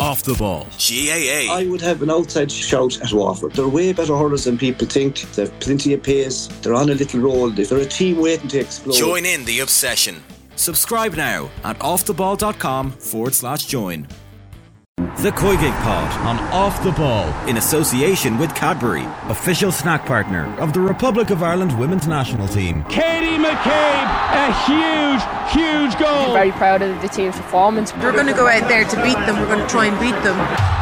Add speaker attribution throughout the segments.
Speaker 1: Off the Ball.
Speaker 2: GAA.
Speaker 3: I would have an outside shout at Waterford. They're way better hurlers than people think. They've plenty of pace. They're on a little roll. They're a team waiting to explode.
Speaker 2: Join in the obsession.
Speaker 1: Subscribe now at offtheball.com/join. The Coigig Pod on Off the Ball in association with Cadbury, official snack partner of the Republic of Ireland women's national team.
Speaker 4: Katie McCabe, a huge goal.
Speaker 5: I'm very proud of the team's performance.
Speaker 6: We're going to go out there to beat them. We're going to try and beat them.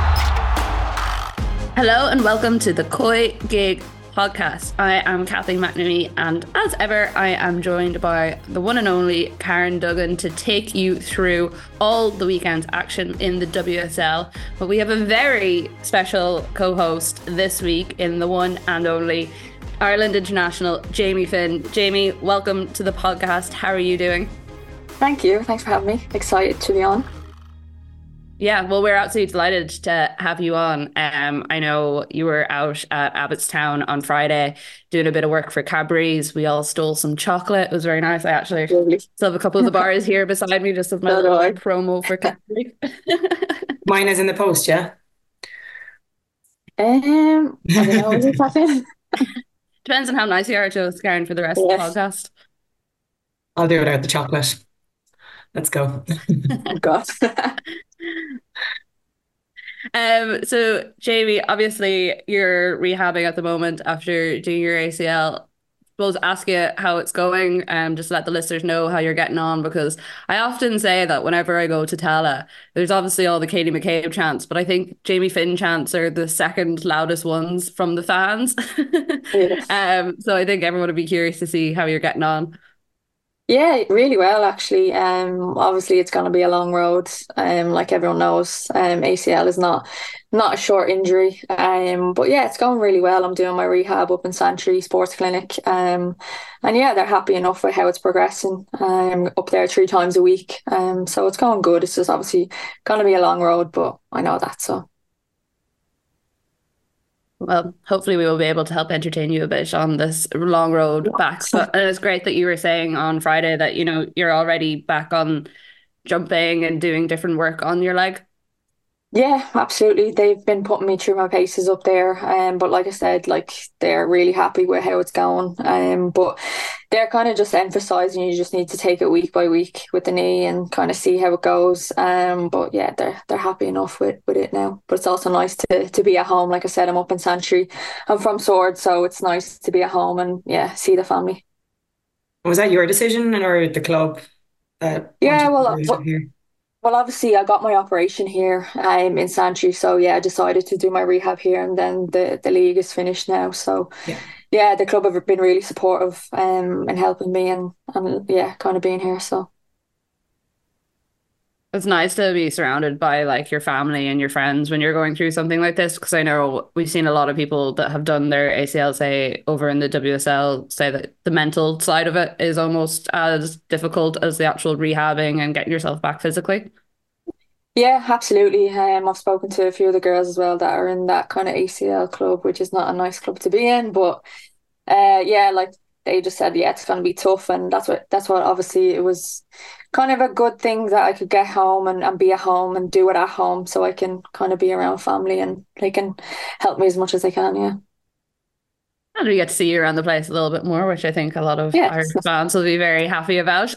Speaker 7: Hello and welcome to the Coigig Podcast. I am Kathleen McNamee, and as ever I am joined by the one and only Karen Duggan to take you through all the weekend's action in the WSL. But we have a very special co-host this week in the one and only Ireland international Jamie Finn. Jamie, welcome to the podcast. How are you doing?
Speaker 5: Thank you. Thanks for having me. Excited to be on.
Speaker 7: Yeah, well, we're absolutely delighted to have you on. I know you were out at Abbottstown on Friday doing a bit of work for Cadbury's. We all stole some chocolate. It was very nice. I actually still have a couple of the bars here beside me, just as my little promo for Cadbury.
Speaker 8: Mine is in the post, yeah?
Speaker 5: I don't know. Is it happening?
Speaker 7: Depends on how nice you are to Karen for the rest of the podcast.
Speaker 8: I'll do it without the chocolate. Let's go.
Speaker 5: Oh, God.
Speaker 7: So Jamie, obviously you're rehabbing at the moment after doing your ACL. I suppose ask you how it's going, just let the listeners know how you're getting on, because I often say that whenever I go to Tala, there's obviously all the Katie McCabe chants, but I think Jamie Finn chants are the second loudest ones from the fans. So I think everyone would be curious to see how you're getting on.
Speaker 5: Yeah, really well, actually. Obviously, it's going to be a long road. Like everyone knows, ACL is not a short injury. But yeah, it's going really well. I'm doing my rehab up in Santry Sports Clinic. And yeah, they're happy enough with how it's progressing. I'm up there 3 times a week. So it's going good. It's just obviously going to be a long road, but I know that, so.
Speaker 7: Well, hopefully we will be able to help entertain you a bit on this long road back. But it's great that you were saying on Friday that, you know, you're already back on jumping and doing different work on your leg. Yeah, absolutely. They've been putting me through my paces up there. But like I said, like they're really happy with how it's going. But they're kind of just emphasising you just need to take it week by week with the knee and kind of see how it goes. But yeah, they're happy enough with it now. But it's also nice to be at home. Like I said, I'm up in Santry. I'm from Sword, so it's nice to be at home and yeah, see the family.
Speaker 8: Was that your decision or the club?
Speaker 5: Well, obviously I got my operation here in Santry, so yeah, I decided to do my rehab here, and then the league is finished now. So yeah, the club have been really supportive in helping me and yeah, kind of being here. So it's nice to be surrounded by like your family and your friends when you're going through something like this, because I know we've seen a lot of people that have done their ACL, say over in the WSL, say that the mental side of it is almost as difficult as the actual rehabbing and getting yourself back physically. Yeah, absolutely. I've spoken to a few of the girls as well that are in that kind of ACL club, which is not a nice club to be in, but yeah, like they just said, yeah, it's going to be tough, and that's what obviously it was kind of a good thing that I could get home and be at home and do it at home, so I can kind of be around family and they can help me as much as they can. Yeah. And we get to see you around the place a little bit more, which I think a lot of Irish fans will be very happy about.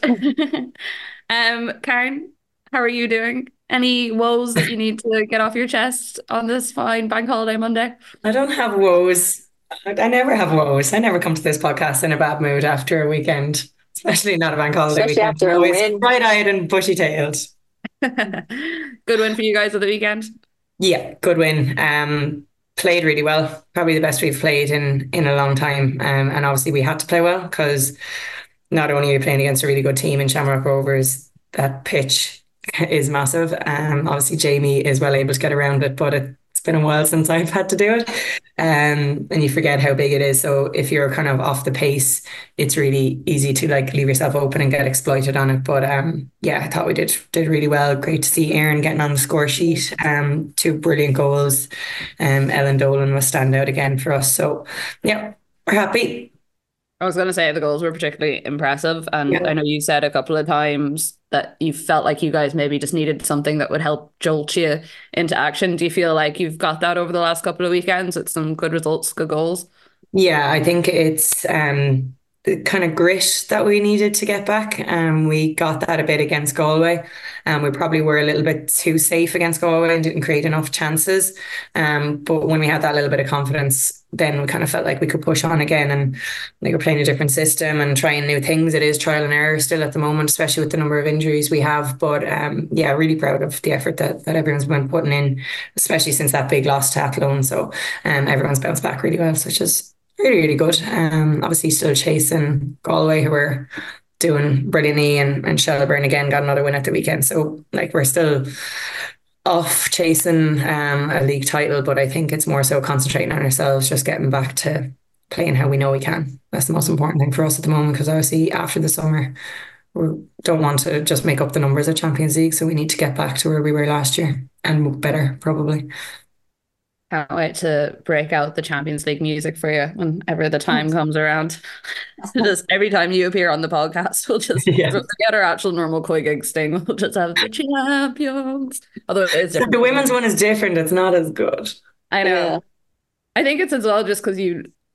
Speaker 5: Karen, how are you doing? Any woes that you need to get off your chest on this fine bank holiday Monday?
Speaker 8: I don't have woes. I never have woes. I never come to this podcast in a bad mood after a weekend, especially not a bank holiday weekend. After a win. Bright-eyed and bushy-tailed.
Speaker 7: Good win for you guys at the weekend?
Speaker 8: Yeah, good win. Played really well. Probably the best we've played in a long time. And obviously we had to play well, because not only are you playing against a really good team in Shamrock Rovers, that pitch is massive. Obviously Jamie is well able to get around it, but it's been a while since I've had to do it. And you forget how big it is. So if you're kind of off the pace, it's really easy to like leave yourself open and get exploited on it. But yeah, I thought we did really well. Great to see Erin getting on the score sheet. 2 brilliant goals. Ellen Dolan was standout again for us. So yeah, we're happy.
Speaker 5: I was going to say the goals were particularly impressive. And
Speaker 8: Yeah.
Speaker 5: I know you said a couple of times that you felt like you guys maybe just needed something that would help jolt you into action. Do you feel like you've got that over the last couple of weekends with some good results, good goals?
Speaker 8: Yeah, I think it's the kind of grit that we needed to get back. We got that a bit against Galway. We probably were a little bit too safe against Galway and didn't create enough chances. But when we had that little bit of confidence, then we kind of felt like we could push on again. And they were playing a different system and trying new things. It is trial and error still at the moment, especially with the number of injuries we have. But yeah, really proud of the effort that everyone's been putting in, especially since that big loss to Athlone. So everyone's bounced back really well, which is really, really good. Obviously still chasing Galway, who are doing brilliantly, and Shelburne again got another win at the weekend. So like we're still off chasing a league title, but I think it's more so concentrating on ourselves, just getting back to playing how we know we can. That's the most important thing for us at the moment, because obviously after the summer we don't want to just make up the numbers at Champions League, so we need to get back to where we were last year and better probably.
Speaker 5: Can't wait to break out the Champions League music for you whenever the time comes around. Just every time you appear on the podcast, we'll forget our actual normal Koi Gig sting. We'll just have the champions. Although it is
Speaker 8: the women's one is different. It's not as good.
Speaker 5: I know. Yeah. I think it's as well just because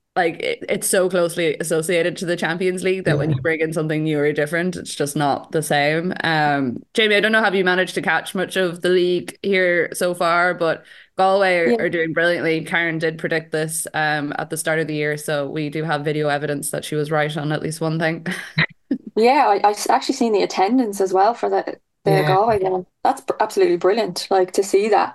Speaker 5: it's so closely associated to the Champions League that when you bring in something new or different, it's just not the same. Jamie, I don't know, have you managed to catch much of the league here so far? But Galway are doing brilliantly. Karen did predict this at the start of the year, so we do have video evidence that she was right on at least one thing.
Speaker 7: Yeah, I actually seen the attendance as well for the Galway game. That's absolutely brilliant, like to see that.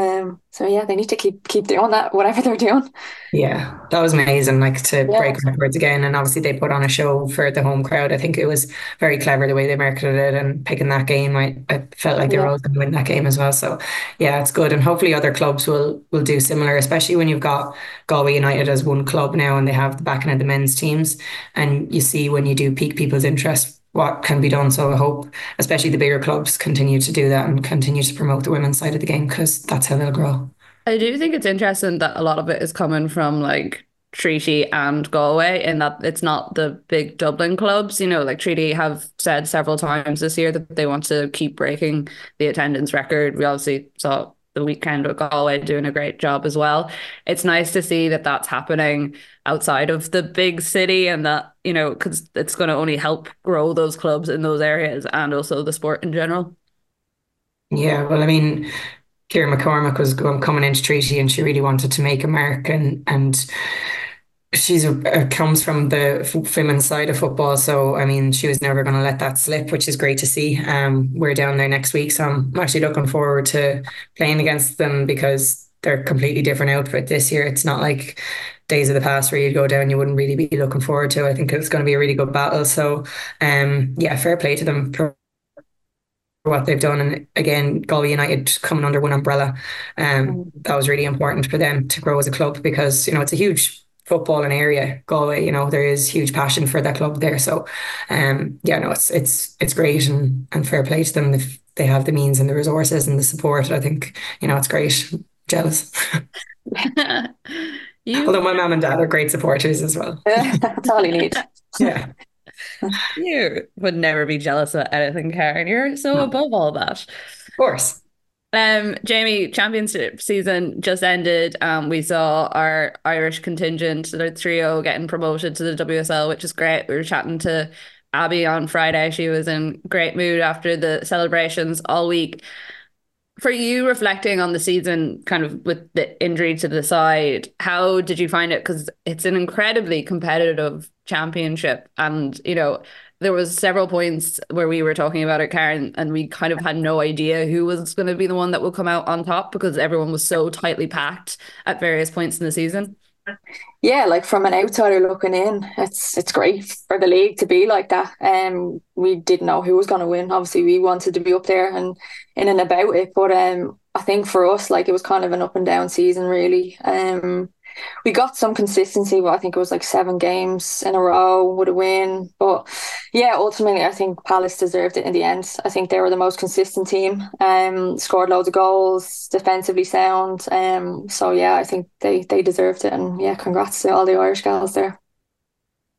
Speaker 7: So yeah, they need to keep doing that, whatever they're doing.
Speaker 8: Yeah, that was amazing, like to break records again. And obviously they put on a show for the home crowd. I think it was very clever the way they marketed it and picking that game. I felt like they were always going to win that game as well. So yeah, it's good. And hopefully other clubs will do similar, especially when you've got Galway United as one club now and they have the backing of the men's teams. And you see when you do pique people's interest, what can be done. So I hope especially the bigger clubs continue to do that and continue to promote the women's side of the game, because that's how they'll grow.
Speaker 5: I do think it's interesting that a lot of it is coming from like Treaty and Galway, in that it's not the big Dublin clubs. You know, like Treaty have said several times this year that they want to keep breaking the attendance record. We obviously saw the weekend with Galway doing a great job as well. It's nice to see that that's happening outside of the big city, and that, you know, because it's going to only help grow those clubs in those areas and also the sport in general.
Speaker 8: Yeah, well, I mean, Ciara McCormack was coming into Treaty and she really wanted to make a mark, and she's comes from the women's side of football, so I mean she was never going to let that slip, which is great to see. We're down there next week, so I'm actually looking forward to playing against them, because they're a completely different outfit this year. It's not like days of the past where you'd go down you wouldn't really be looking forward to. I think it's going to be a really good battle, so yeah, fair play to them for what they've done. And again, Galway United coming under one umbrella, that was really important for them to grow as a club, because you know it's a huge footballing area, Galway. You know, there is huge passion for that club there. So yeah, no, it's great, and fair play to them if they have the means and the resources and the support. I think, you know, it's great. Jealous. Although my mum and dad are great supporters as well.
Speaker 7: That's all you need.
Speaker 8: Yeah.
Speaker 5: You would never be jealous of anything, Karen. You're so above all that.
Speaker 8: Of course.
Speaker 5: Jamie, championship season just ended. We saw our Irish contingent, the trio, getting promoted to the WSL, which is great. We were chatting to Abby on Friday. She was in great mood after the celebrations all week. For you, reflecting on the season, kind of with the injury to the side, how did you find it? Because it's an incredibly competitive championship, and you know, there was several points where we were talking about it, Karen, and we kind of had no idea who was going to be the one that would come out on top, because everyone was so tightly packed at various points in the season.
Speaker 7: Yeah, like from an outsider looking in, it's great for the league to be like that. We didn't know who was going to win. Obviously, we wanted to be up there and in and about it, but I think for us, like, it was kind of an up and down season, really. We got some consistency, but I think it was like 7 games in a row with a win. But yeah, ultimately, I think Palace deserved it in the end. I think they were the most consistent team, scored loads of goals, defensively sound. So yeah, I think they deserved it. And yeah, congrats to all the Irish girls there.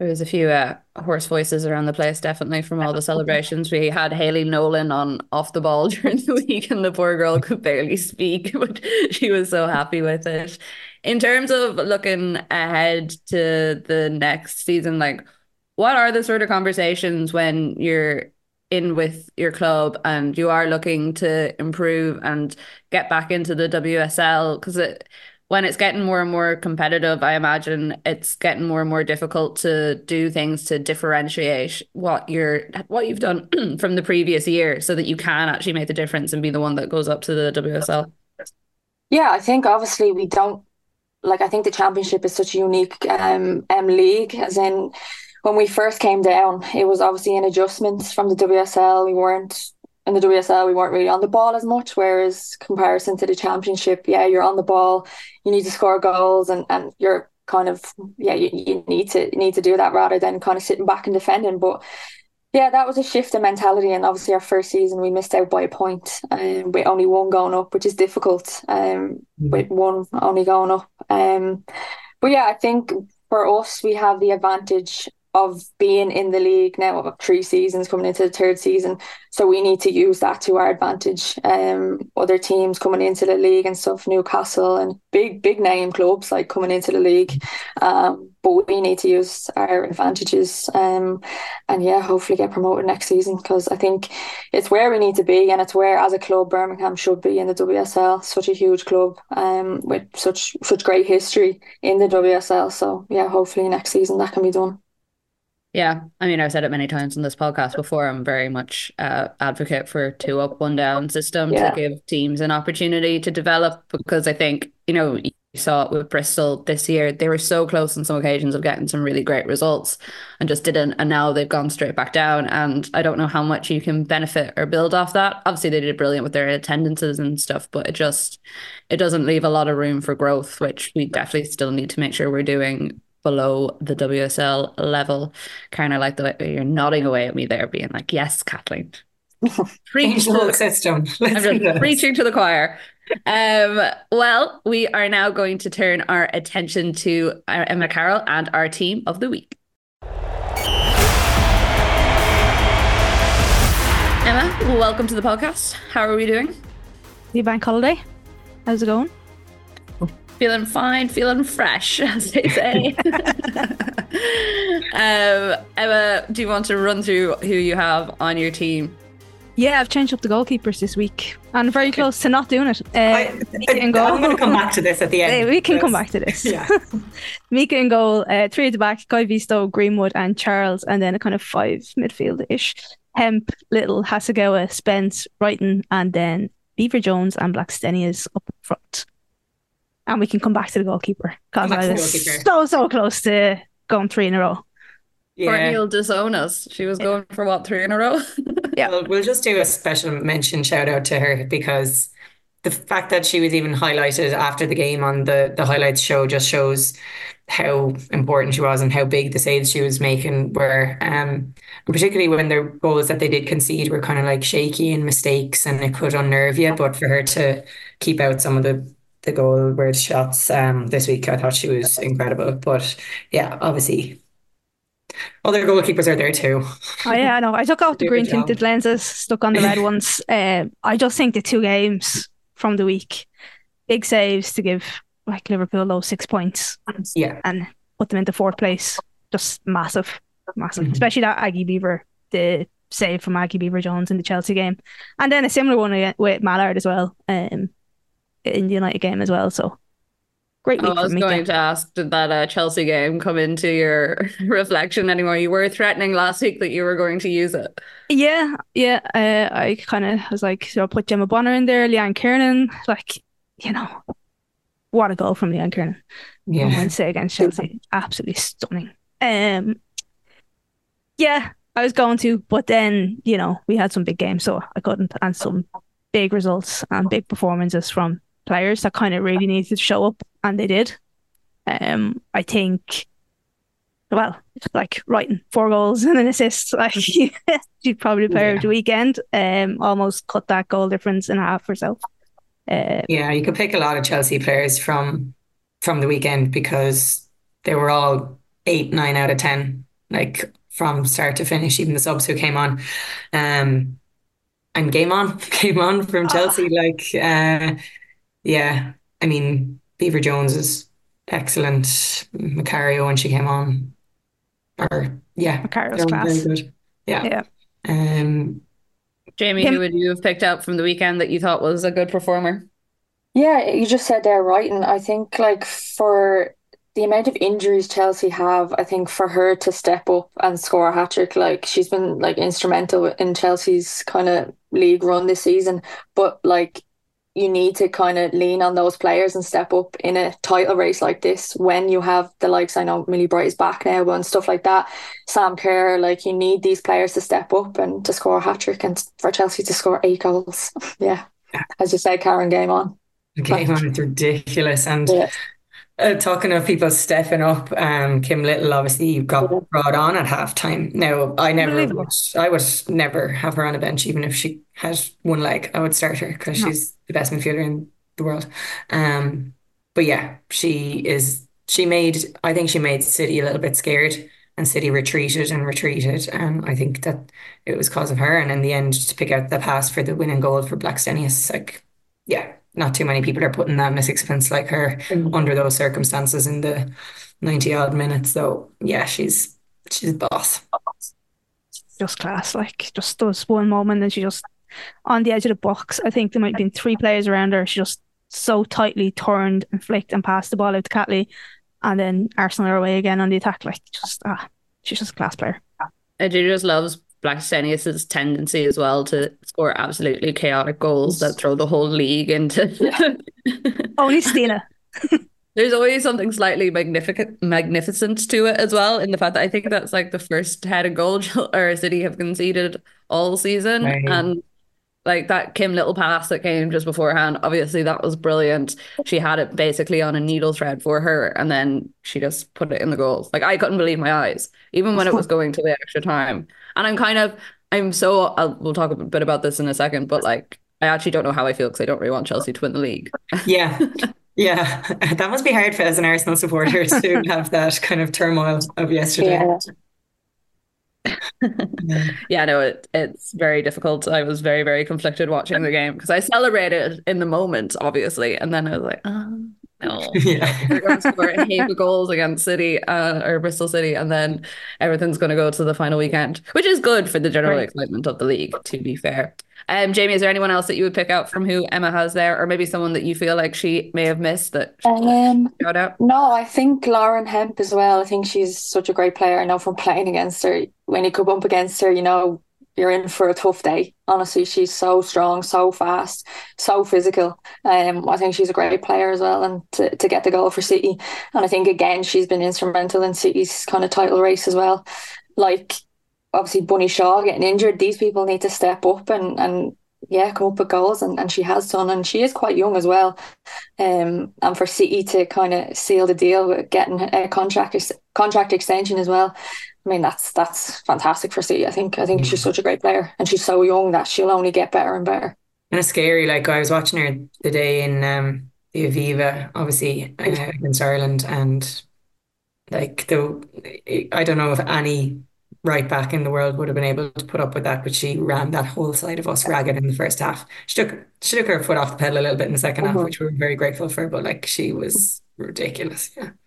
Speaker 5: There was a few horse voices around the place, definitely, from all the celebrations. We had Hayley Nolan on Off the Ball during the week, and the poor girl could barely speak, but she was so happy with it. In terms of looking ahead to the next season, like, what are the sort of conversations when you're in with your club and you are looking to improve and get back into the WSL? Because when it's getting more and more competitive, I imagine it's getting more and more difficult to do things to differentiate what you've done from the previous year, so that you can actually make the difference and be the one that goes up to the WSL.
Speaker 7: Yeah, I think obviously we don't, like, I think the championship is such a unique league, as in when we first came down, it was obviously an adjustment from the WSL. We weren't really on the ball as much, whereas comparison to the championship, yeah, you're on the ball, you need to score goals, and you're kind of, yeah, you need to do that rather than kind of sitting back and defending. But yeah, that was a shift in mentality, and obviously our first season we missed out by a point, with only one going up, which is difficult, with one only going up. But yeah, I think for us we have the advantage of being in the league now of 3 seasons, coming into the 3rd season. So we need to use that to our advantage. Other teams coming into the league and stuff, Newcastle and big name clubs like coming into the league. But we need to use our advantages, and yeah, hopefully get promoted next season, because I think it's where we need to be, and it's where as a club Birmingham should be in the WSL. Such a huge club, with such great history in the WSL. So yeah, hopefully next season that can be done.
Speaker 5: Yeah, I mean, I've said it many times in this podcast before. I'm very much advocate for 2 up, 1 down system to give teams an opportunity to develop, because I think, you saw it with Bristol this year. They were so close on some occasions of getting some really great results and just didn't. And now they've gone straight back down. And I don't know how much you can benefit or build off that. Obviously, they did brilliant with their attendances and stuff, but it doesn't leave a lot of room for growth, which we definitely still need to make sure we're doing below the WSL level. Kind of like the way you're nodding away at me there, being like, yes, Kathleen.
Speaker 8: Preach the whole system.
Speaker 5: I'm just preaching to the choir. Well, we are now going to turn our attention to Emma Carroll and our team of the week. Emma, welcome to the podcast. How are we doing?
Speaker 9: The bank holiday. How's it going?
Speaker 5: Feeling fine, feeling fresh, as they say. Emma, do you want to run through who you have on your team?
Speaker 9: Yeah, I've changed up the goalkeepers this week. I'm very close to not doing it.
Speaker 8: I'm going to come back to this at the end.
Speaker 9: We can come back to this. Yeah. Mika in goal, 3 at the back, Kai Visto, Greenwood and Charles, and then a kind of 5 midfield-ish. Hemp, Little, Hasegawa, Spence, Wrighton, and then Beaver Jones and Blackstenius up front. And we can come back to the goalkeeper, because I was so close to going 3 in a row.
Speaker 5: Yeah. He'll disown us. She was going for what, 3 in a row?
Speaker 8: Yeah. Well, we'll just do a special mention shout out to her, because the fact that she was even highlighted after the game on the highlights show just shows how important she was and how big the saves she was making were. And particularly when the goals that they did concede were kind of like shaky and mistakes, and it could unnerve you. But for her to keep out some of the goal-worthy shots this week, I thought she was incredible. But yeah, obviously other goalkeepers are there too.
Speaker 9: Oh yeah, I know. I took off the green tinted lenses, stuck on the red ones. I just think the 2 games from the week, big saves to give like Liverpool those 6 points, and put them into 4th place. Just massive. Especially that Aggie Beaver, the save from Aggie Beaver Jones in the Chelsea game, and then a similar one with Mallard as well, in the United game as well. So great week.
Speaker 5: I was going to ask, did that Chelsea game come into your reflection anymore? You were threatening last week that you were going to use it.
Speaker 9: Yeah. I kind of was like, so I'll put Gemma Bonner in there, Leanne Kiernan. Like, what a goal from Leanne Kiernan on Wednesday against Chelsea. Absolutely stunning. Yeah, I was going to, but then, we had some big games, so I couldn't, and some big results and big performances from players that kind of really needed to show up, and they did. I think, well, like Wrighton, 4 goals and an assist. Like, she's probably the player of the weekend. Almost cut that goal difference in half herself.
Speaker 8: You could pick a lot of Chelsea players from the weekend, because they were all 8, 9 out of 10 like from start to finish, even the subs who came on. And game on, game on from Chelsea. Like, yeah, I mean, Beaver Jones is excellent. Macario when she came on, or yeah,
Speaker 9: Macario's
Speaker 8: they're very
Speaker 9: class.
Speaker 8: good. Yeah.
Speaker 5: Jamie, who would you have picked out from the weekend that you thought was a good performer?
Speaker 7: Yeah, you just said there right, and I think like for the amount of injuries Chelsea have, I think for her to step up and score a hat-trick, like she's been like instrumental in Chelsea's kind of league run this season. But like you need to kind of lean on those players and step up in a title race like this when you have the likes, I know Millie Bright is back now and stuff like that. Sam Kerr, like you need these players to step up and to score a hat-trick and for Chelsea to score 8 goals. Yeah. As you said, Karen, game on.
Speaker 8: The game on, it's ridiculous. And talking of people stepping up, Kim Little obviously got brought on at halftime. Now, I would never have her on a bench, even if she had one leg. I would start her because she's the best midfielder in the world. But yeah, I think she made City a little bit scared, and City retreated. And I think that it was because of her. And in the end, to pick out the pass for the winning goal for Blackstenius, like, yeah, not too many people are putting that in a sixpence like her under those circumstances in the 90 odd minutes. So yeah, she's a boss.
Speaker 9: Just class, like just those one moment and she just on the edge of the box. I think there might have been 3 players around her. She just so tightly turned and flicked and passed the ball out to Catley, and then Arsenal are away again on the attack. Like she's just a class player.
Speaker 5: I do just loves Blackstenius's tendency as well to score absolutely chaotic goals that throw the whole league into.
Speaker 9: Only Stina.
Speaker 5: There's always something slightly magnificent to it as well, in the fact that I think that's like the first headed goal City have conceded all season. Right. And like that Kim Little pass that came just beforehand, obviously that was brilliant. She had it basically on a needle thread for her, and then she just put it in the goal. Like I couldn't believe my eyes, even when it was going to the extra time. And we'll talk a bit about this in a second, but like I actually don't know how I feel because I don't really want Chelsea to win the league.
Speaker 8: Yeah. Yeah, that must be hard for as an Arsenal supporter to have that kind of turmoil of yesterday.
Speaker 5: Yeah, no, it's very difficult. I was very, very conflicted watching the game because I celebrated in the moment, obviously, and then I was like, oh no, we're going to score a heap of goals against City or Bristol City, and then everything's going to go to the final weekend, which is good for the general excitement of the league, to be fair. Jamie, is there anyone else that you would pick out from who Emma has there, or maybe someone that you feel like she may have missed that shout out?
Speaker 7: No, I think Lauren Hemp as well. I think she's such a great player. I know from playing against her, when you come up against her, you know you're in for a tough day. Honestly, she's so strong, so fast, so physical. I think she's a great player as well, and to get the goal for City. And I think again she's been instrumental in City's kind of title race as well. Like obviously Bunny Shaw getting injured, these people need to step up and come up with goals, and she has done, and she is quite young as well. And for City to kind of seal the deal with getting a contract extension as well, I mean that's fantastic for City. I think she's such a great player, and she's so young that she'll only get better and better.
Speaker 8: And it's scary. Like I was watching her the day in the Aviva, obviously against Ireland, and like I don't know if any right back in the world would have been able to put up with that, but she ran that whole side of us ragged in the first half. She took her foot off the pedal a little bit in the second half, which we were very grateful for, but like she was ridiculous.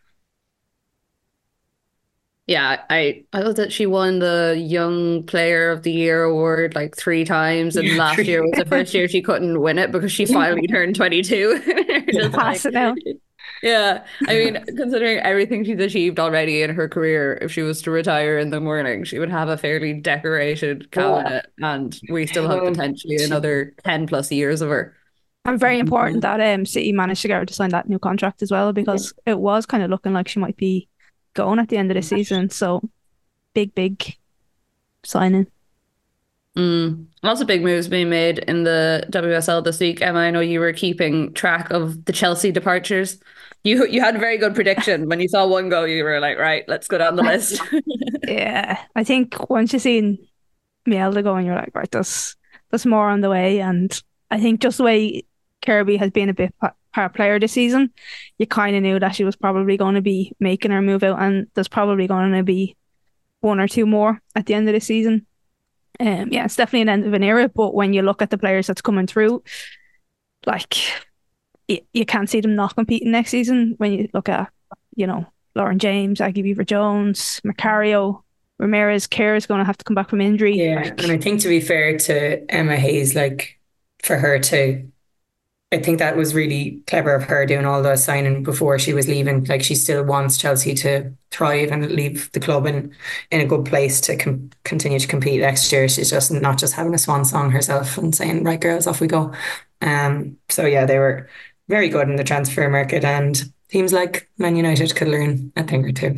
Speaker 5: Yeah, I thought that she won the Young Player of the Year award like 3 times, and last year was the first year she couldn't win it because she finally turned 22. Just
Speaker 9: pass it now.
Speaker 5: Yeah, I mean, considering everything she's achieved already in her career, if she was to retire in the morning, she would have a fairly decorated cabinet, and we still have potentially another 10 plus years of her.
Speaker 9: And very important that City managed to get her to sign that new contract as well, because it was kind of looking like she might be going at the end of the season. So big signing.
Speaker 5: Lots of big moves being made in the WSL this week. Emma, I know you were keeping track of the Chelsea departures. You had a very good prediction. When you saw one go, you were like, right, let's go down the list.
Speaker 9: Yeah, I think once you've seen Mielda going, you're like, right, there's more on the way. And I think just the way Kirby has been a bit part player this season, you kind of knew that she was probably going to be making her move out, and there's probably going to be one or two more at the end of the season. Yeah, it's definitely an end of an era, but when you look at the players that's coming through, like, you can't see them not competing next season. When you look at, Lauren James, Aggie Beaver-Jones, Macario, Ramirez, Kerr is going to have to come back from injury.
Speaker 8: Yeah, and I think, to be fair to Emma Hayes, like, for her to, I think that was really clever of her doing all the signing before she was leaving. Like, she still wants Chelsea to thrive and leave the club in a good place to continue to compete next year. She's just not just having a swan song herself and saying, right, girls, off we go. So yeah, they were very good in the transfer market, and teams like Man United could learn a thing or two.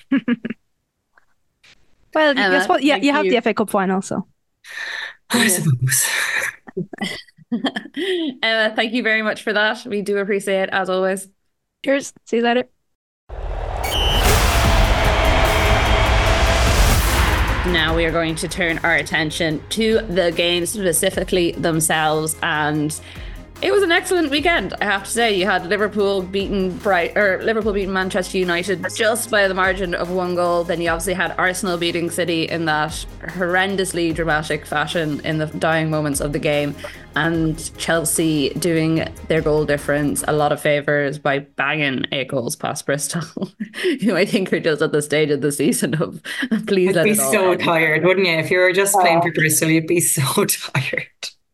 Speaker 9: Well, guess what? Yeah, you have the FA Cup final, so
Speaker 8: I suppose.
Speaker 7: Emma, thank you very much for that. We do appreciate it, as always.
Speaker 9: Cheers. See you later.
Speaker 7: Now we are going to turn our attention to the games specifically themselves, and it was an excellent weekend, I have to say. You had Liverpool beating Manchester United just by the margin of 1 goal. Then you obviously had Arsenal beating City in that horrendously dramatic fashion in the dying moments of the game, and Chelsea doing their goal difference a lot of favours by banging 8 goals past Bristol, who I think are just at the stage of the season of please let it all
Speaker 8: so
Speaker 7: end.
Speaker 8: Tired, wouldn't you? If you were just playing for Bristol, you'd be so tired.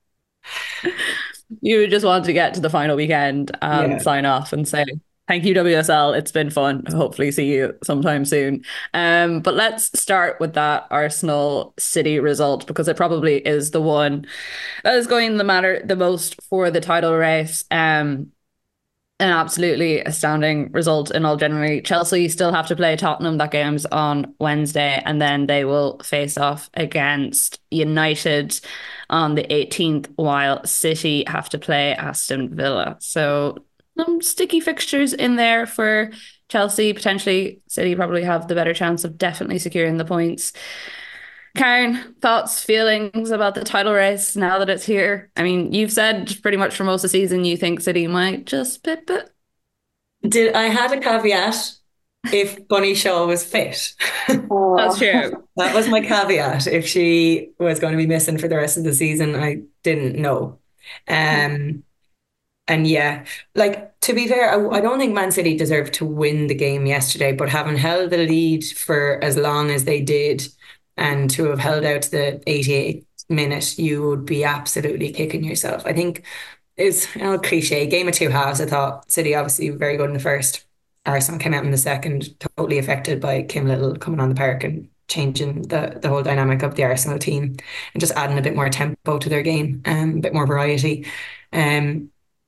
Speaker 7: You would just want to get to the final weekend and sign off and say, thank you, WSL. It's been fun. Hopefully see you sometime soon. But let's start with that Arsenal City result, because it probably is the one that is going to matter the most for the title race. An absolutely astounding result in all generally. Chelsea still have to play Tottenham. That game's on Wednesday, and then they will face off against United on the 18th, while City have to play Aston Villa. So some sticky fixtures in there for Chelsea. Potentially City probably have the better chance of definitely securing the points. Karen, thoughts, feelings about the title race now that it's here? I mean, you've said pretty much for most of the season you think City might just pip it.
Speaker 8: I had a caveat if Bunny Shaw was fit.
Speaker 7: That's true.
Speaker 8: That was my caveat. If she was going to be missing for the rest of the season, I didn't know. And yeah, like, to be fair, I don't think Man City deserved to win the game yesterday, but having held the lead for as long as they did, and to have held out to the 88th minute, you would be absolutely kicking yourself. I think it's cliche. Game of two halves. I thought City obviously very good in the first. Arsenal came out in the second, totally affected by Kim Little coming on the park and changing the whole dynamic of the Arsenal team and just adding a bit more tempo to their game, a bit more variety. Yeah,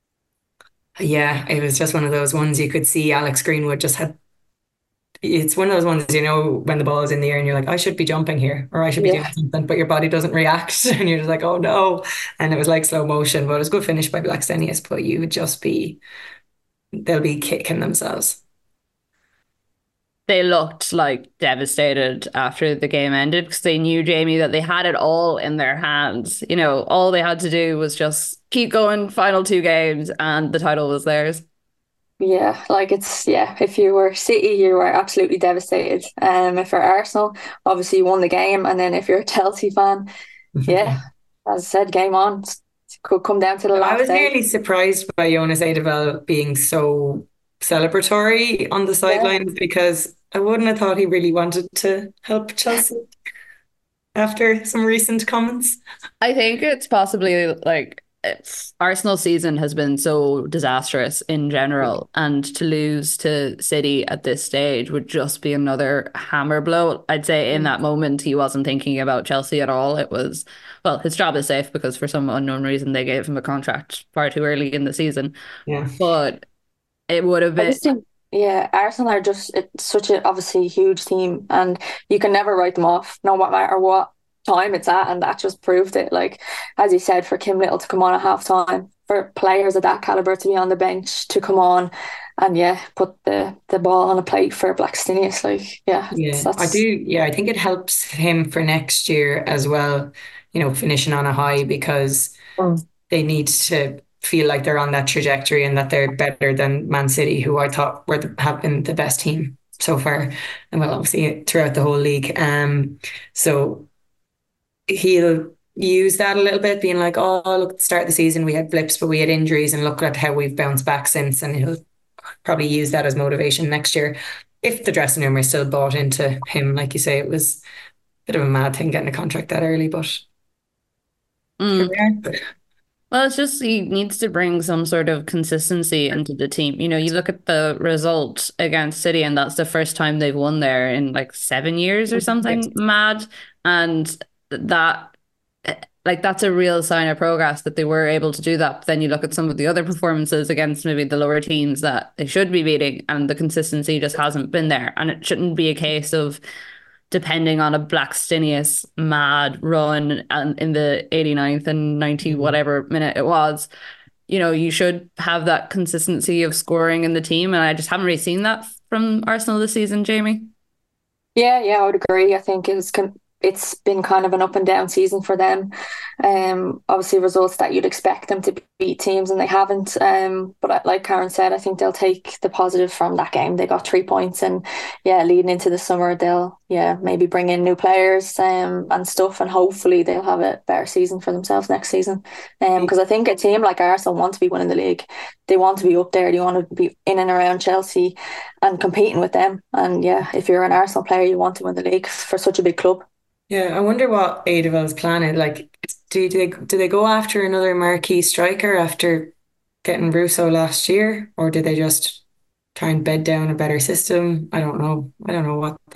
Speaker 8: it was just one of those ones you could see Alex Greenwood just had. It's one of those ones, when the ball is in the air and you're like, I should be jumping here, or I should be doing something, but your body doesn't react and you're just like, oh no. And it was like slow motion, but it was a good finish by Blackstenius, but they'll be kicking themselves.
Speaker 7: They looked like devastated after the game ended, because they knew, Jamie, that they had it all in their hands. All they had to do was just keep going, final 2 games, and the title was theirs.
Speaker 10: Yeah, if you were City, you were absolutely devastated. If you're Arsenal, obviously you won the game, and then if you're a Chelsea fan, yeah, as I said, game on. It could come down to the last
Speaker 8: I was
Speaker 10: day.
Speaker 8: nearly surprised by Jonas Eidevall being so celebratory on the sidelines, because I wouldn't have thought he really wanted to help Chelsea after some recent comments.
Speaker 7: I think it's possibly Arsenal season has been so disastrous in general, and to lose to City at this stage would just be another hammer blow. I'd say in that moment he wasn't thinking about Chelsea at all. It was, well, his job is safe because for some unknown reason they gave him a contract far too early in the season.
Speaker 8: Yeah,
Speaker 7: but it would have been.
Speaker 10: Arsenal are just such a obviously huge team, and you can never write them off, no matter what time it's at, and that just proved it. Like, as you said, for Kim Little to come on at half time, for players of that caliber to be on the bench to come on and put the ball on a plate for Blackstenius,
Speaker 8: I think it helps him for next year as well, finishing on a high, because they need to feel like they're on that trajectory and that they're better than Man City, who I thought have been the best team so far, and well, obviously throughout the whole league. So he'll use that a little bit, being like, oh, look, at the start of the season we had blips, but we had injuries, and look at how we've bounced back since. And he'll probably use that as motivation next year. If the dressing room are still bought into him, like you say, it was a bit of a mad thing getting a contract that early, but here we are.
Speaker 5: Well, it's just he needs to bring some sort of consistency into the team. You know, you look at the result against City, and that's the first time they've won there in like 7 years or something mad. And that, like, that's a real sign of progress that they were able to do that. But then you look at some of the other performances against maybe the lower teams that they should be beating, and the consistency just hasn't been there. And it shouldn't be a case of depending on a Blackstenius mad run and in the 89th and 90 whatever minute it was. You know, you should have that consistency of scoring in the team, and I just haven't really seen that from Arsenal this season, Jamie.
Speaker 10: Yeah, I would agree. I think it's been kind of an up and down season for them. Obviously results that you'd expect them to beat teams, and they haven't. But like Karen said, I think they'll take the positive from that game. They got 3 points, and leading into the summer, they'll maybe bring in new players and stuff, and hopefully they'll have a better season for themselves next season. Because I think a team like Arsenal want to be winning the league. They want to be up there. They want to be in and around Chelsea and competing with them. And if you're an Arsenal player, you want to win the league for such a big club.
Speaker 8: Yeah, I wonder what Eidevall's planning. Like, do they go after another marquee striker after getting Russo last year, or do they just try and bed down a better system? I don't know. I don't know what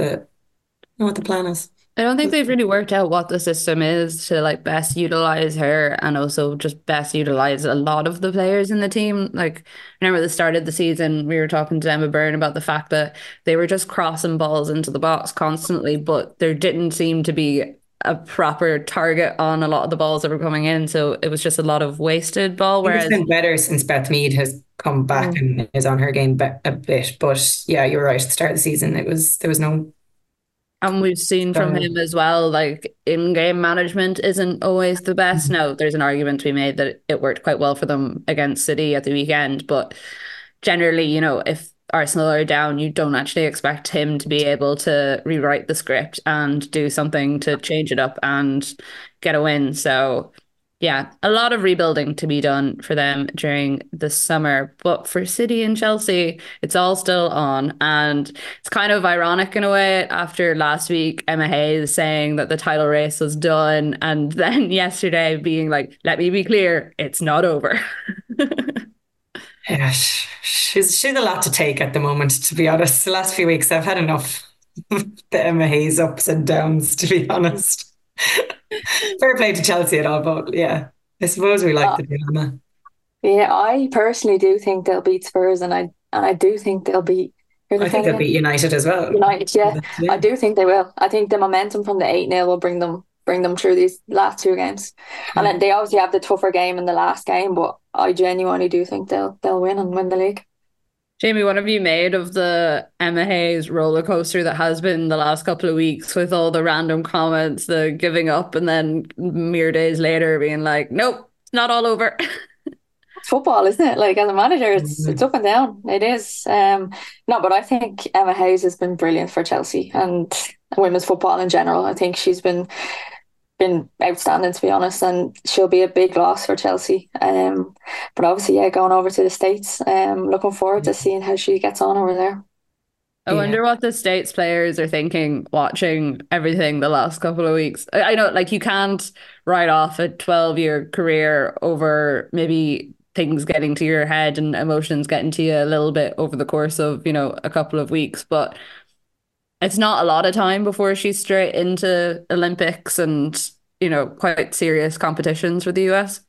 Speaker 8: the plan is.
Speaker 5: I don't think they've really worked out what the system is to like best utilize her, and also just best utilize a lot of the players in the team. Like, I remember at the start of the season, we were talking to Emma Byrne about the fact that they were just crossing balls into the box constantly, but there didn't seem to be a proper target on a lot of the balls that were coming in. So it was just a lot of wasted ball. Whereas
Speaker 8: it's been better since Beth Mead has come back and is on her game a bit. But yeah, you're right. At the start of the season, there was no.
Speaker 5: And we've seen from him as well, like, in-game management isn't always the best. Now, there's an argument to be made that it worked quite well for them against City at the weekend. But generally, you know, if Arsenal are down, you don't actually expect him to be able to rewrite the script and do something to change it up and get a win. So yeah, a lot of rebuilding to be done for them during the summer. But for City and Chelsea, it's all still on. And it's kind of ironic in a way after last week, Emma Hayes saying that the title race was done. And then yesterday being like, let me be clear, it's not over.
Speaker 8: Yeah, she's a lot to take at the moment, to be honest. The last few weeks, I've had enough of the Emma Hayes ups and downs, to be honest. Fair play to Chelsea and all, but yeah, I suppose we like the drama.
Speaker 10: Yeah, I personally do think they'll beat Spurs, and I do think they'll beat.
Speaker 8: I think they'll beat United as well.
Speaker 10: United, yeah. I do think they will. I think the momentum from the 8-0 will bring them through these last two games, and then they obviously have the tougher game in the last game. But I genuinely do think they'll win and win the league.
Speaker 5: Jamie, what have you made of the Emma Hayes roller coaster that has been the last couple of weeks, with all the random comments, the giving up, and then mere days later being like, nope, it's not all over?
Speaker 10: It's football, isn't it? Like, as a manager, it's up and down. It is. No, but I think Emma Hayes has been brilliant for Chelsea and women's football in general. I think she's been outstanding, to be honest, and she'll be a big loss for Chelsea. But obviously, going over to the States, looking forward to seeing how she gets on over there.
Speaker 5: I wonder what the States players are thinking watching everything the last couple of weeks. I know, like, you can't write off a 12-year career over maybe things getting to your head and emotions getting to you a little bit over the course of, you know, a couple of weeks, but it's not a lot of time before she's straight into Olympics and, you know, quite serious competitions for the US.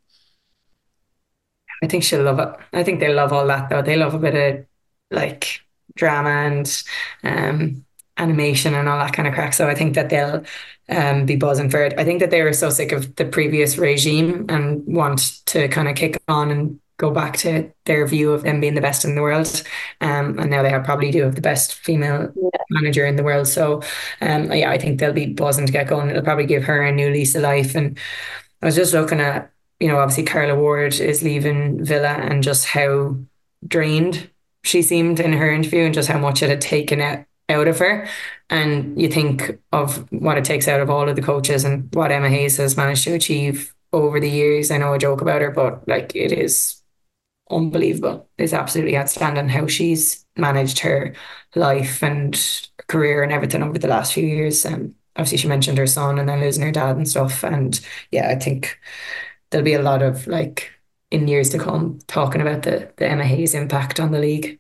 Speaker 8: I think she'll love it. I think they love all that, though. They love a bit of like drama and animation and all that kind of crack. So I think that they'll be buzzing for it. I think that they were so sick of the previous regime and want to kind of kick on and go back to their view of them being the best in the world. And now they probably do have the best female manager in the world. So I think they'll be buzzing to get going. It'll probably give her a new lease of life. And I was just looking at, you know, obviously Carla Ward is leaving Villa and just how drained she seemed in her interview and just how much it had taken out out of her. And you think of what it takes out of all of the coaches and what Emma Hayes has managed to achieve over the years. I know I joke about her, but like, it is unbelievable. It's absolutely outstanding how she's managed her life and career and everything over the last few years. Obviously she mentioned her son and then losing her dad and stuff. And yeah, I think there'll be a lot of, like, in years to come, talking about the Emma Hayes impact on the league.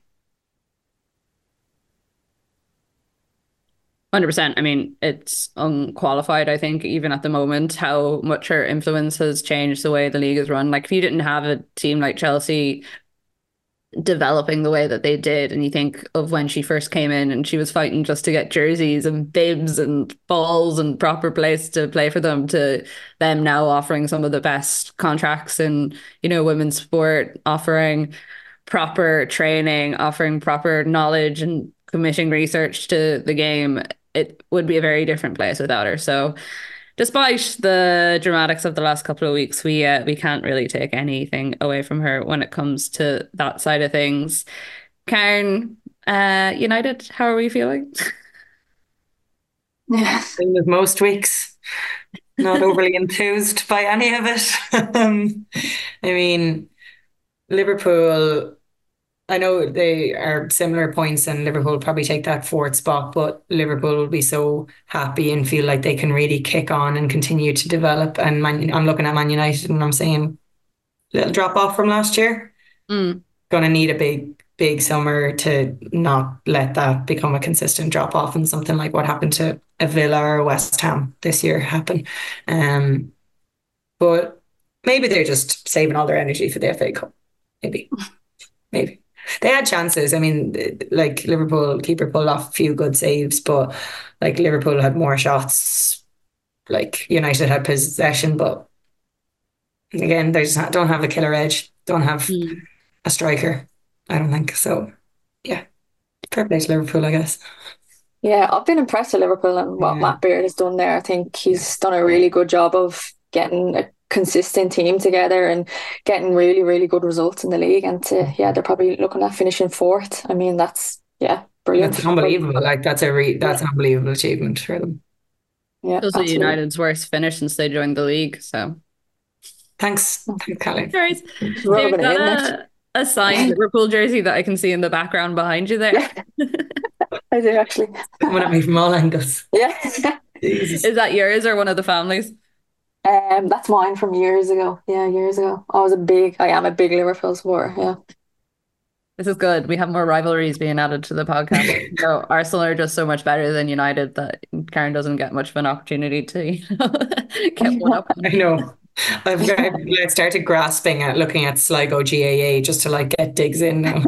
Speaker 5: 100%. I mean, it's unqualified, I think, even at the moment, how much her influence has changed the way the league is run. Like, if you didn't have a team like Chelsea developing the way that they did, and you think of when she first came in and she was fighting just to get jerseys and bibs and balls and proper place to play for them, to them now offering some of the best contracts in, you know, women's sport, offering proper training, offering proper knowledge and committing research to the game, it would be a very different place without her. So despite the dramatics of the last couple of weeks, we can't really take anything away from her when it comes to that side of things. Karen, United, how are we feeling?
Speaker 8: Yeah. Same as most weeks. Not overly enthused by any of it. I mean, Liverpool, I know they are similar points and Liverpool probably take that fourth spot, but Liverpool will be so happy and feel like they can really kick on and continue to develop. And I'm looking at Man United and I'm saying, little drop off from last year. Going to need a big summer to not let that become a consistent drop off, and something like what happened to a Villa or West Ham this year happen. But maybe they're just saving all their energy for the FA Cup. Maybe. They had chances. I mean, like, Liverpool keeper pulled off a few good saves, but like, Liverpool had more shots. Like, United had possession, but again, they just don't have a killer edge. Don't have a striker, I don't think. So yeah, fair play to Liverpool, I guess.
Speaker 10: Yeah, I've been impressed with Liverpool and what Matt Beard has done there. I think he's done a really good job of getting a consistent team together and getting really, really good results in the league. And they're probably looking at finishing fourth. I mean, that's brilliant.
Speaker 8: That's unbelievable. Like, that's an unbelievable achievement for them.
Speaker 10: Yeah,
Speaker 5: those are United's worst finish since they joined the league. So
Speaker 8: thanks, Callie.
Speaker 5: You've got a signed Liverpool jersey that I can see in the background behind you there.
Speaker 10: Yeah. I do, actually.
Speaker 8: Coming at me from all angles.
Speaker 10: Yeah.
Speaker 5: Jesus. Is that yours or one of the families?
Speaker 10: That's mine from years ago. Yeah, years ago. I am a big Liverpool supporter. Yeah.
Speaker 5: This is good. We have more rivalries being added to the podcast. So Arsenal are just so much better than United that Karen doesn't get much of an opportunity to get one up.
Speaker 8: I know. I've started grasping at looking at Sligo GAA just to, like, get digs in now.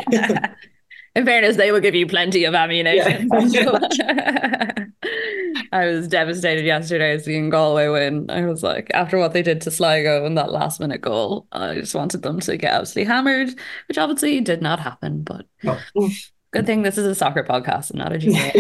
Speaker 5: In fairness, they will give you plenty of ammunition. Yeah. I was devastated yesterday seeing Galway win. I was like, after what they did to Sligo in that last minute goal, I just wanted them to get absolutely hammered, which obviously did not happen. But good thing this is a soccer podcast and not a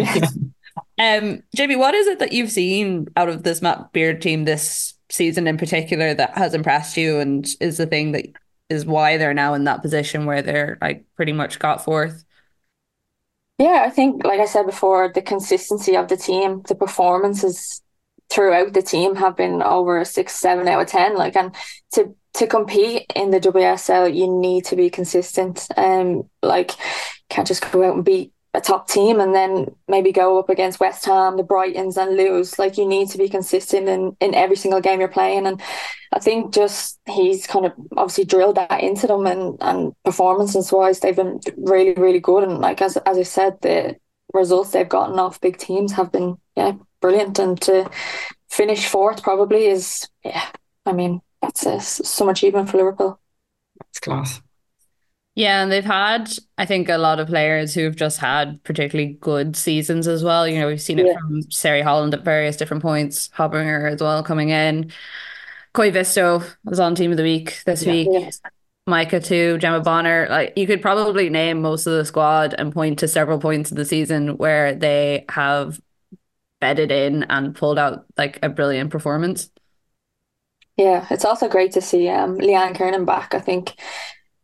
Speaker 5: GAA. Jamie, what is it that you've seen out of this Matt Beard team this season in particular that has impressed you, and is the thing that is why they're now in that position where they're, like, pretty much got fourth?
Speaker 10: Yeah, I think, like I said before, the consistency of the team, the performances throughout the team have been over a 6, 7 out of 10. Like, and to compete in the WSL, you need to be consistent. Like, can't just go out and beat a top team and then maybe go up against West Ham, the Brightons, and lose. Like, you need to be consistent in every single game you're playing. And I think just he's kind of obviously drilled that into them, and performances wise, they've been really, really good. And like, as I said, the results they've gotten off big teams have been brilliant. And to finish fourth probably is I mean, that's some achievement for Liverpool.
Speaker 8: It's class.
Speaker 5: Yeah, and they've had, I think, a lot of players who've just had particularly good seasons as well. You know, we've seen it from Sari Holland at various different points, Hobinger as well coming in. Koi Visto was on Team of the Week this week. Yes. Micah too, Gemma Bonner. Like, you could probably name most of the squad and point to several points of the season where they have bedded in and pulled out, like, a brilliant performance.
Speaker 10: Yeah, it's also great to see Leanne Kernan back. I think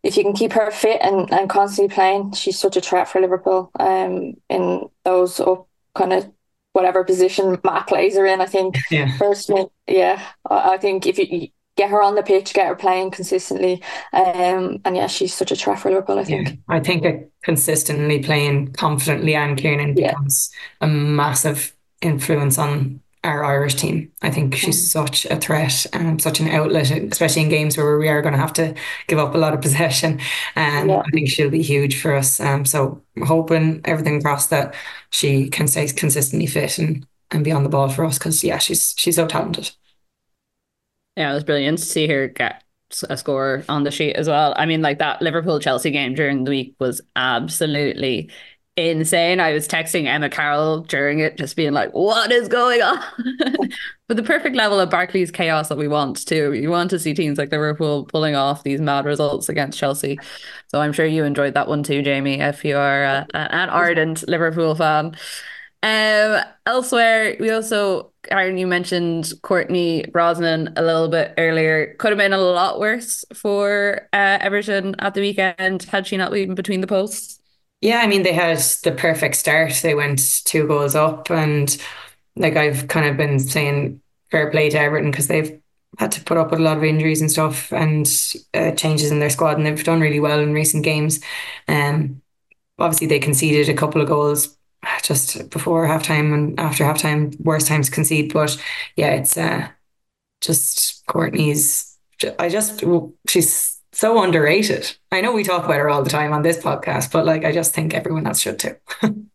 Speaker 10: if you can keep her fit and constantly playing, she's such a threat for Liverpool in those up kind of whatever position Matt plays her in. I think personally, I think if you get her on the pitch, get her playing consistently, and she's such a threat for Liverpool, I think.
Speaker 8: Yeah. I think that consistently playing confidently and Kiernan becomes a massive influence on our Irish team. I think she's such a threat and such an outlet, especially in games where we are going to have to give up a lot of possession. I think she'll be huge for us. So I'm hoping, everything crossed, that she can stay consistently fit and be on the ball for us, because she's so talented.
Speaker 5: Yeah, it was brilliant to see her get a score on the sheet as well. I mean, like, that Liverpool-Chelsea game during the week was absolutely insane. I was texting Emma Carroll during it, just being like, what is going on? But the perfect level of Barclays chaos that we want too. You want to see teams like Liverpool pulling off these mad results against Chelsea. So I'm sure you enjoyed that one too, Jamie, if you are an ardent Liverpool fan. Elsewhere, we also, Aaron, you mentioned Courtney Brosnan a little bit earlier. Could have been a lot worse for Everton at the weekend had she not been between the posts.
Speaker 8: Yeah, I mean, they had the perfect start. They went 2 goals up, and like I've kind of been saying, fair play to Everton, because they've had to put up with a lot of injuries and stuff, and changes in their squad, and they've done really well in recent games. Obviously they conceded a couple of goals just before halftime and after halftime, worst times to concede. But yeah, it's just Courtney's. She's so underrated. I know we talk about her all the time on this podcast, but like, I just think everyone else should too.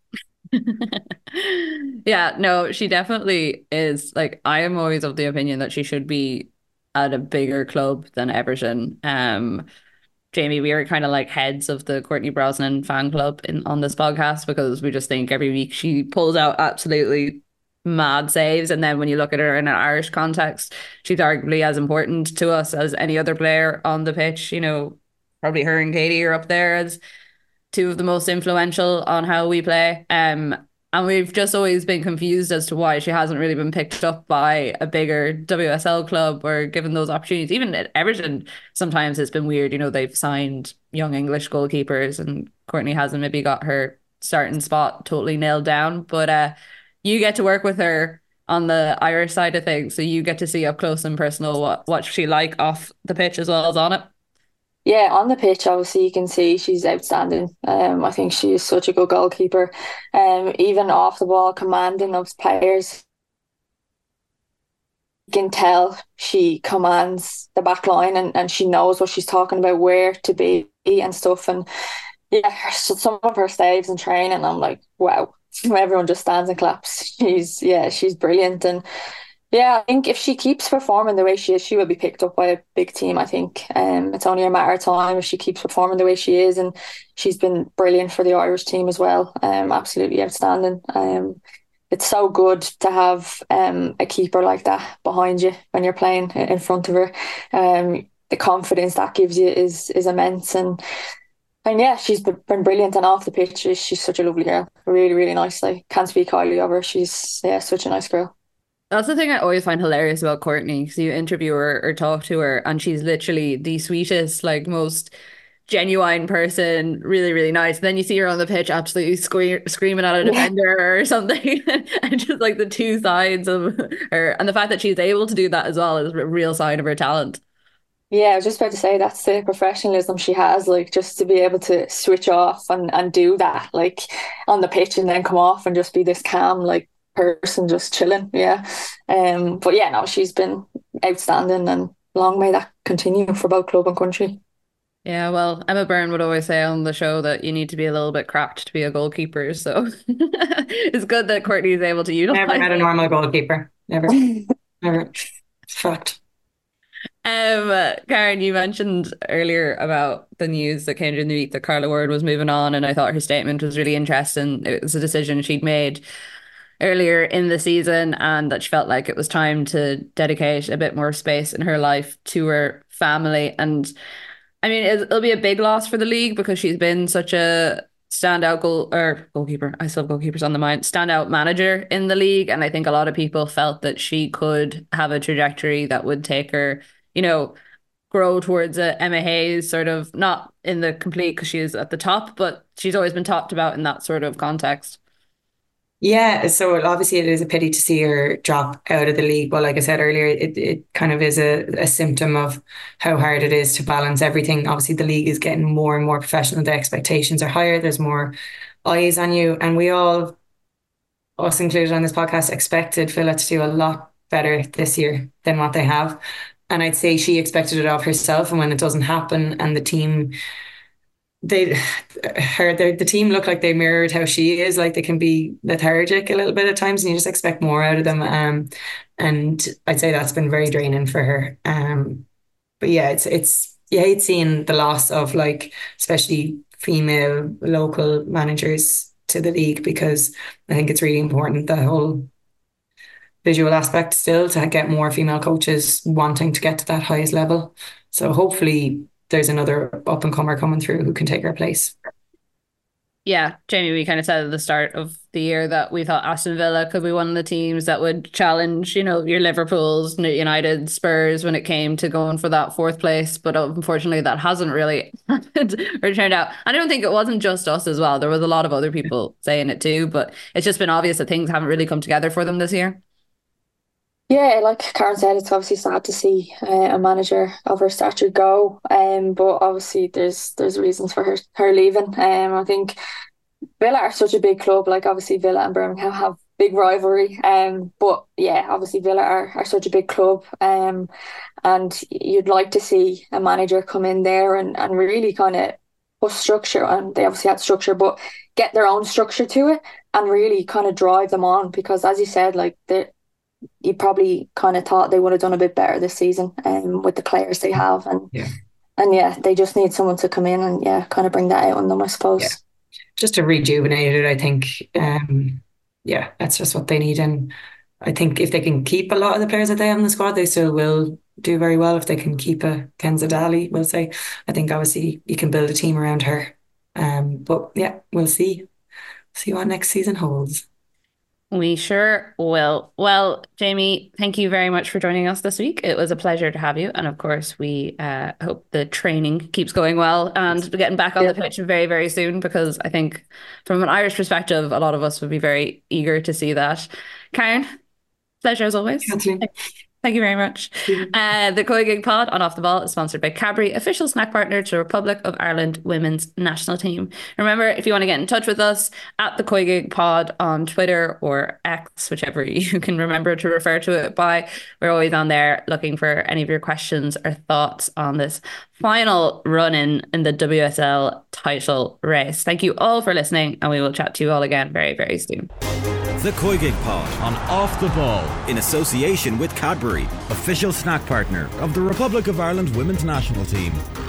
Speaker 5: Yeah, no, she definitely is. Like, I am always of the opinion that she should be at a bigger club than Everton. Jamie, we are kind of like heads of the Courtney Brosnan fan club on this podcast, because we just think every week she pulls out absolutely mad saves, and then when you look at her in an Irish context, she's arguably as important to us as any other player on the pitch. You know, probably her and Katie are up there as two of the most influential on how we play. And we've just always been confused as to why she hasn't really been picked up by a bigger WSL club or given those opportunities. Even at Everton, sometimes it's been weird. You know, they've signed young English goalkeepers, and Courtney hasn't maybe got her starting spot totally nailed down. But you get to work with her on the Irish side of things, so you get to see up close and personal what's she like off the pitch as well as on it.
Speaker 10: Yeah, on the pitch, obviously, you can see she's outstanding. I think she is such a good goalkeeper. Even off the ball, commanding of players. You can tell she commands the back line, and she knows what she's talking about, where to be and stuff. And yeah, some of her saves and training, I'm like, wow. Everyone just stands and claps. She's brilliant. And yeah, I think if she keeps performing the way she is, she will be picked up by a big team, I think. It's only a matter of time if she keeps performing the way she is, and she's been brilliant for the Irish team as well. Absolutely outstanding. It's so good to have a keeper like that behind you when you're playing in front of her. The confidence that gives you is immense. And yeah, she's been brilliant, and off the pitch, she's such a lovely girl. Really, really nice. Like, can't speak highly of her. She's such a nice girl.
Speaker 5: That's the thing I always find hilarious about Courtney, because you interview her or talk to her, and she's literally the sweetest, like, most genuine person, really, really nice. And then you see her on the pitch absolutely screaming at a defender or something, and just like the two sides of her, and the fact that she's able to do that as well is a real sign of her talent.
Speaker 10: Yeah, I was just about to say, that's the professionalism she has, like, just to be able to switch off and do that, like, on the pitch, and then come off and just be this calm, like, person just chilling. But yeah, no, she's been outstanding, and long may that continue for both club and country.
Speaker 5: Yeah, well, Emma Byrne would always say on the show that you need to be a little bit cracked to be a goalkeeper, so it's good that Courtney is able to utilize.
Speaker 8: Never had a normal goalkeeper. Never. It's fact.
Speaker 5: Karen, you mentioned earlier about the news that came during the week that Carla Ward was moving on, and I thought her statement was really interesting. It was a decision she'd made earlier in the season, and that she felt like it was time to dedicate a bit more space in her life to her family. And I mean, it'll be a big loss for the league, because she's been such a standout goalkeeper. I still have goalkeepers on the mind. Standout manager in the league, and I think a lot of people felt that she could have a trajectory that would take her, you know, grow towards a Emma Hayes sort of, not in the complete because she is at the top, but she's always been talked about in that sort of context.
Speaker 8: Yeah, so obviously it is a pity to see her drop out of the league. But like I said earlier, it kind of is a symptom of how hard it is to balance everything. Obviously the league is getting more and more professional. The expectations are higher. There's more eyes on you. And we all, us included on this podcast, expected Villa to do a lot better this year than what they have. And I'd say she expected it of herself. And when it doesn't happen and the team... the team look like they mirrored how she is. Like, they can be lethargic a little bit at times and you just expect more out of them, and I'd say that's been very draining for her, but yeah, it's you hate seeing the loss of, like, especially female local managers to the league, because I think it's really important, the whole visual aspect still, to get more female coaches wanting to get to that highest level. So hopefully there's another up-and-comer coming through who can take her place.
Speaker 5: Yeah, Jamie, we kind of said at the start of the year that we thought Aston Villa could be one of the teams that would challenge, you know, your Liverpools, United, Spurs when it came to going for that 4th place. But unfortunately, that hasn't really happened or turned out. And I don't think it wasn't just us as well. There was a lot of other people saying it too, but it's just been obvious that things haven't really come together for them this year.
Speaker 10: Yeah, like Karen said, it's obviously sad to see a manager of her stature go. But obviously there's reasons for her leaving. I think Villa are such a big club. Like, obviously Villa and Birmingham have big rivalry. But yeah, obviously Villa are such a big club. And you'd like to see a manager come in there and really kind of put structure. And they obviously had structure, but get their own structure to it and really kind of drive them on. Because as you said, like, you probably kind of thought they would have done a bit better this season with the players they have. And they just need someone to come in and kind of bring that out on them, I suppose.
Speaker 8: Yeah. Just to rejuvenate it, I think. That's just what they need. And I think if they can keep a lot of the players that they have in the squad, they still will do very well. If they can keep a Kenza Dali, we'll say. I think obviously you can build a team around her. But yeah, we'll see. See what next season holds.
Speaker 5: We sure will. Well, Jamie, thank you very much for joining us this week. It was a pleasure to have you. And of course, we hope the training keeps going well and getting back on the pitch very, very soon, because I think from an Irish perspective, a lot of us would be very eager to see that. Karen, pleasure as always. Thank you very much. The COYGIG pod on Off the Ball is sponsored by Cadbury, official snack partner to the Republic of Ireland women's national team. Remember, if you want to get in touch with us, at the COYGIG pod on Twitter or X, whichever you can remember to refer to it by. We're always on there looking for any of your questions or thoughts on this final run-in in the WSL title race. Thank you all for listening, and we will chat to you all again very, very soon.
Speaker 1: The COYGIG pod on Off the Ball, in association with Cadbury, official snack partner of the Republic of Ireland women's national team.